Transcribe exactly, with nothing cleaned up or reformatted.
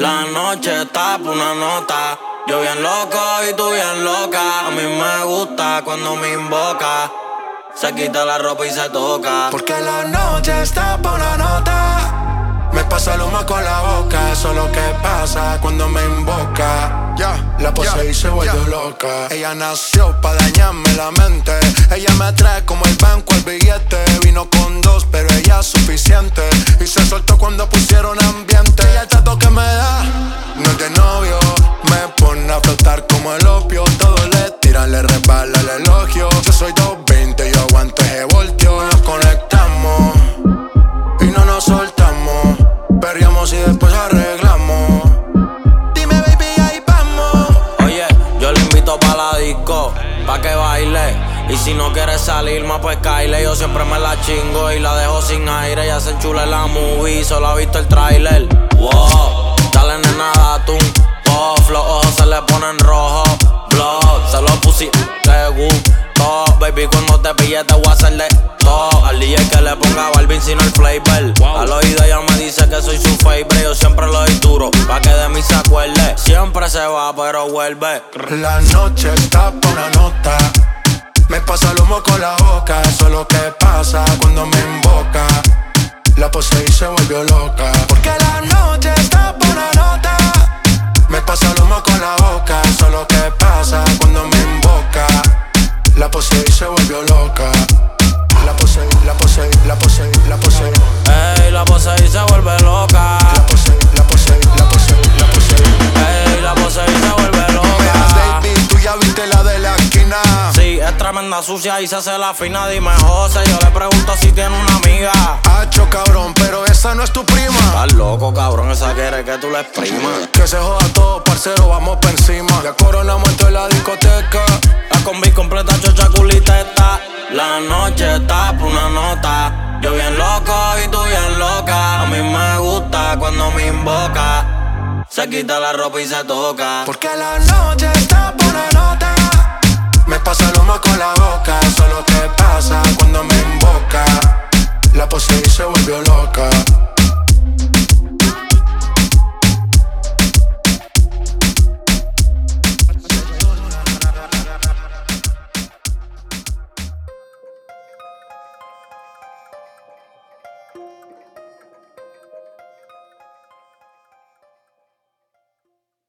La noche está por una nota. Yo bien loco y tú bien loca. A mí me gusta cuando me invoca. Se quita la ropa y se toca. Porque la noche está por una nota. Me pasa el humo con la boca. Eso es lo que pasa cuando me invoca. Yeah, la posee yeah, y se vuelve yeah. loca. Ella nació pa' dañarme la mente. Ella me trae como el banco el billete. Vino con dos, pero ella es suficiente. Y se soltó cuando pusieron ambiente. Y el trato que me da no es de novio. Me pone a flotar como el opio. Todo le tiran, le resbala el elogio. Yo soy doscientos veinte, yo aguanto ese voltio. Nos conectamos y no nos soltamos. Perreamos y después arreglamos. Dime baby, ahí vamos. Oye, yo le invito pa' la disco, pa' que baile. Y si no quieres salir más, pues caile. Yo siempre me la chingo y la dejo sin aire. Ya se enchula en la movie, solo ha visto el tráiler. Wow, dale nena, date un puff. Los ojos se le ponen rojos. Blood, se lo puse, te gustó. Baby, cuando te pille te voy a hacer de todo. Al D J que le ponga Balvin sino el flavor. Wow. Al oído ella me dice que soy su favorite. Yo siempre lo doy duro, pa' que de mí se acuerde. Siempre se va, pero vuelve. La noche está por una nota. Me pasa el humo con la boca. Eso es lo que pasa cuando me invoca. La posee y se volvió loca. Porque la noche está por una nota. Me pasa el humo con la boca. Eso es lo que pasa cuando me invoca. La posee y se volvió loca. La posee, la posee, la posee, la posee. Ey, la posee y se vuelve loca. La posee, la posee, la posee, la posee. Ey, la posee y se vuelve loca. Baby, tú ya viste la de la esquina. Sí, es tremenda sucia y se hace la fina. Dime, José, yo le pregunto si tiene una amiga. Hacho, cabrón, pero esa no es tu prima. Estás loco, cabrón, esa quiere que tú la exprimas. Que se joda todo, parcero, vamos por encima. Ya coronamos en la discoteca. La combi completa, chocha, culita está. La noche está por una nota. Yo bien loco y tú bien loca. A mí me gusta cuando me invoca. Se quita la ropa y se toca. Porque la noche